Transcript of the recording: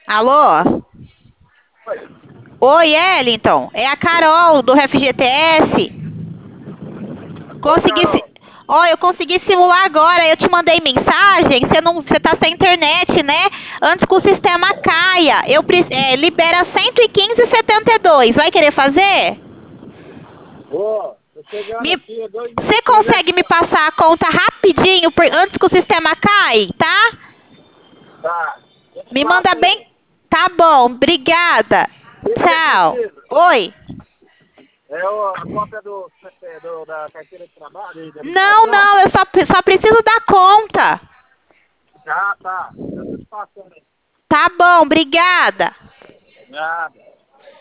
Alô? Oi, Wellington. É a Carol do FGTS. Oi, Consegui. Carol. Ó, eu consegui simular agora. Eu te mandei mensagem. Você tá sem internet, né? Antes que o sistema caia. Libera 115,72. Vai querer fazer? Tô chegando Me, aqui, é dois você minutinhos, né? consegue me passar a conta rapidinho antes que o sistema caia, tá? Tá. Eu te Me manda passo bem. aí. Tá bom, obrigada. O que você Tchau. precisa? Oi. A cópia da carteira de trabalho e da Não, habilitação? não, eu só preciso da conta. Já tá. Já tô te passando aí. Tá bom, obrigada. Nada.